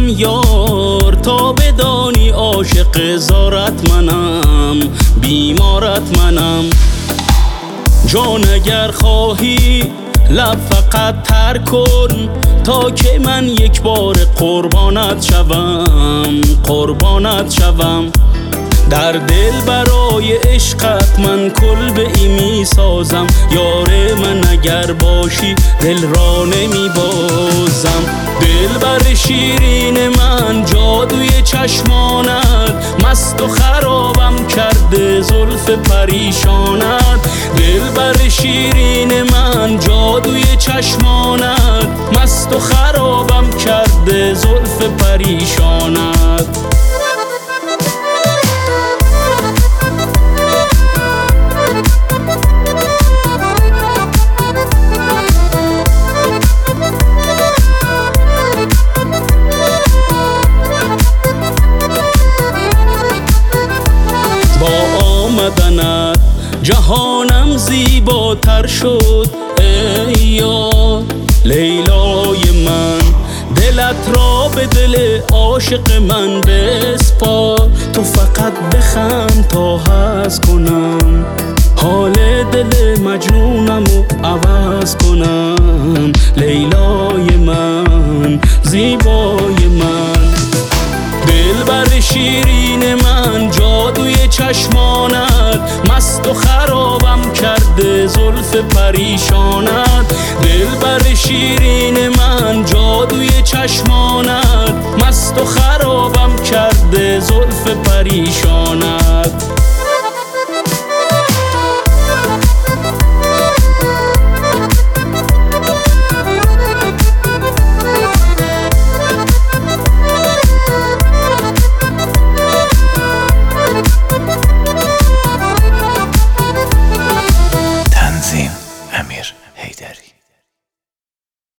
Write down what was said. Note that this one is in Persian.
یار تا بدانی عاشق زارت منم، بیمارت منم. جان اگر خواهی لب فقط تر کن تا که من یک بار قربانت شوم، قربانت شوم. در دل برای عشقت من کلبه‌ای می سازم، یار من اگر باشی دل را نمی بازم. دلبر شیرین من جادوی چشمانت، مست و خرابم کرده زلف پریشانت. دلبر شیرین من جادوی چشمانت، مست و خرابم کرده زلف پریشانت. با آمدنت جهانم زیباتر شد ای یار لیلای من. دلت را به دل عاشق من بسپار، تو فقط بخند تا حس کنم، حال دل مجنونمو عوض کنم. لیلای من، زیبای من، دلبر شیرین من جادوی چشمانت، مست و خرابم کرده زلف پریشانت. دلبر شیرین من جادوی چشمانت،